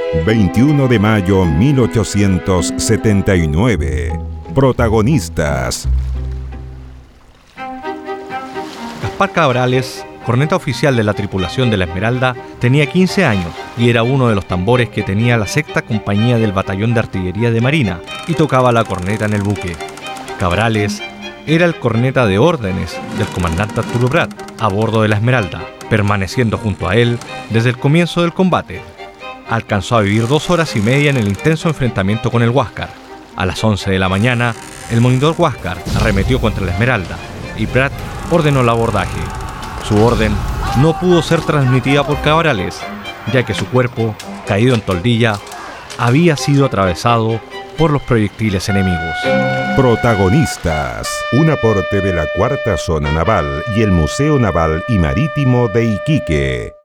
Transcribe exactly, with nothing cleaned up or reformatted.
veintiuno de mayo de mil ochocientos setenta y nueve. Protagonistas. Gaspar Cabrales, corneta oficial de la tripulación de la Esmeralda, tenía quince años y era uno de los tambores que tenía la sexta compañía del Batallón de Artillería de Marina y tocaba la corneta en el buque. Cabrales era el corneta de órdenes del comandante Arturo Prat a bordo de la Esmeralda, permaneciendo junto a él desde el comienzo del combate. Alcanzó a vivir dos horas y media en el intenso enfrentamiento con el Huáscar. A las once de la mañana, el monitor Huáscar arremetió contra la Esmeralda y Prat ordenó el abordaje. Su orden no pudo ser transmitida por Cabrales, ya que su cuerpo, caído en toldilla, había sido atravesado por los proyectiles enemigos. Protagonistas. Un aporte de la Cuarta Zona Naval y el Museo Naval y Marítimo de Iquique.